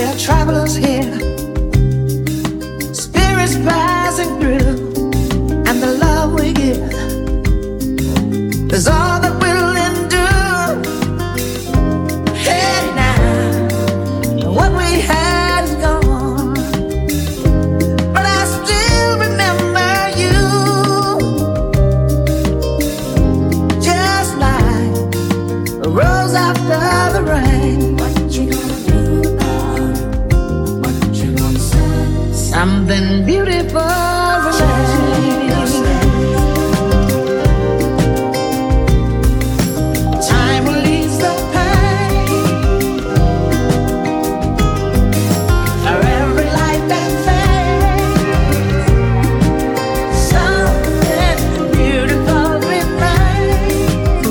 are travelers here, spirits passing through, and the love we give is all that we'll endure. Hey now, what we had is gone, but I still remember you, just like a rose after the rain. Something beautiful remains. Time relieves the pain for every life that fades. Something beautiful remains.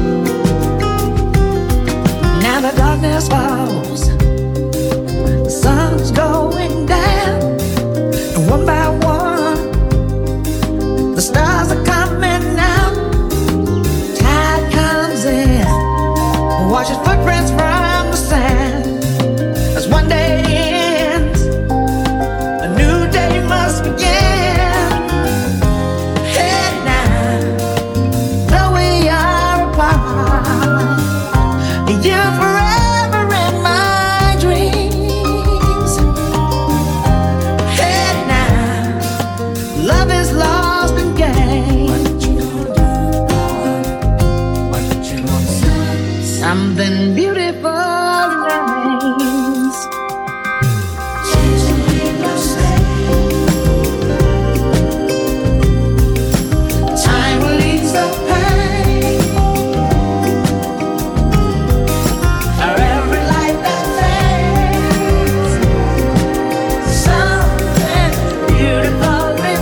Now the darkness falls, the sun's going down. One by one, the stars are coming out. Tide comes in, washes footprints from the sand. As one day ends, a new day must begin. Hey now, though we are apart, you're forever in my dreams. Love is lost and gained. What you gonna do, God? What you gonna say? Something beautiful remains. Change the way you say. Time relieves the pain for every life that fades. Something beautiful.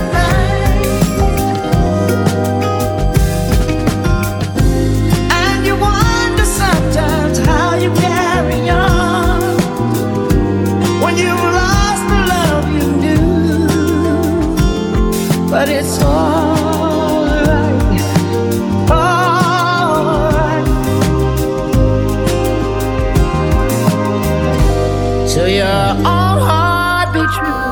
But it's alright, alright. To your own heart be true.